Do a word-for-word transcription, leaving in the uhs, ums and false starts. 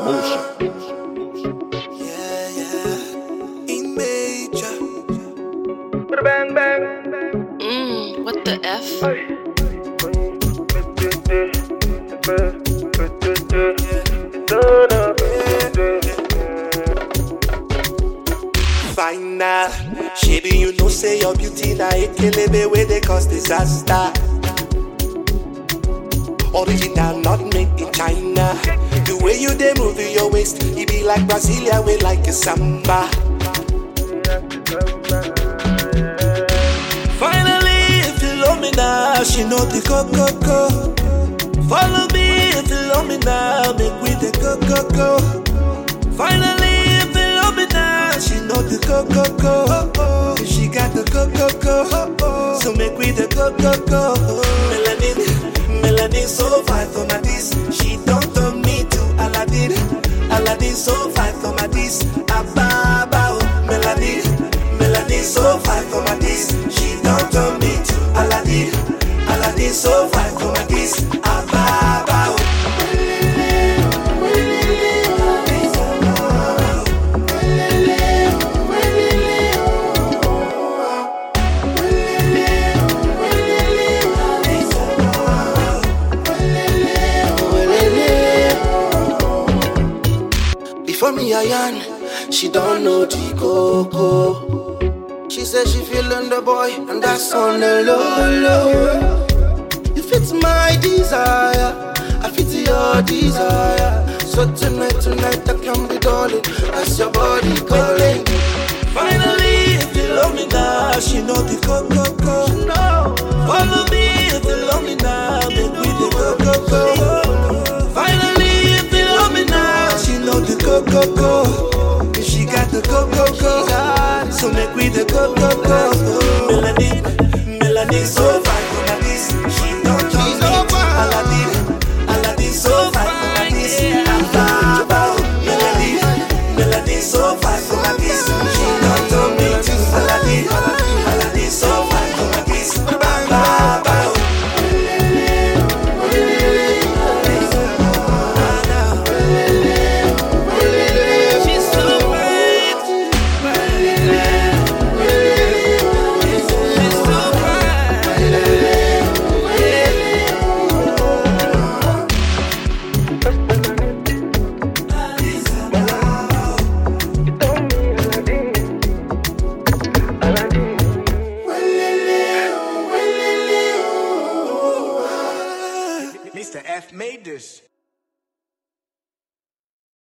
Yeah, yeah. In major. Bang bang. Mmm, what the F? Final. Shady, you know, say your beauty na ekelebe where they cause disaster. Original, not made in China. The way you dey move your waist, it be like Brasilia, way like a samba. Finally, if you love me now, she know the go go go. Follow me if you love me now, make we the go go go. Finally, if you love me now, she know the go go go. She got the go go go, so make we the go go go. Melanin. Melanin so fine for my this. She don't turn me to Aladdin. Aladdin so fine for my this. Ababa, oh. Melanin. Melanin so fine for my this. She don't turn me to Aladdin. Aladdin so fine for my this. Ababa, oh. For me, Ayan, she don't know the coco. She says she feeling the boy, and that's on the low, low. You fit my desire, I fit your desire. So tonight, tonight, I can be darling, as your body calling. Finally, if you love me now, she know the coco. Follow me if you love me now, make we the coco. Finally, if you love me now, she know the go go go. She got the go go go, so make we the go go go. Melanin, Melanin so fine for my this. She don't turn me to Aladdin. Aladdin so fine for my this. Ababa, Melanin, Melanin so fine for my this. She don't turn me to Aladdin. Aladdin so fine for my this. Ababa. Mister F made this.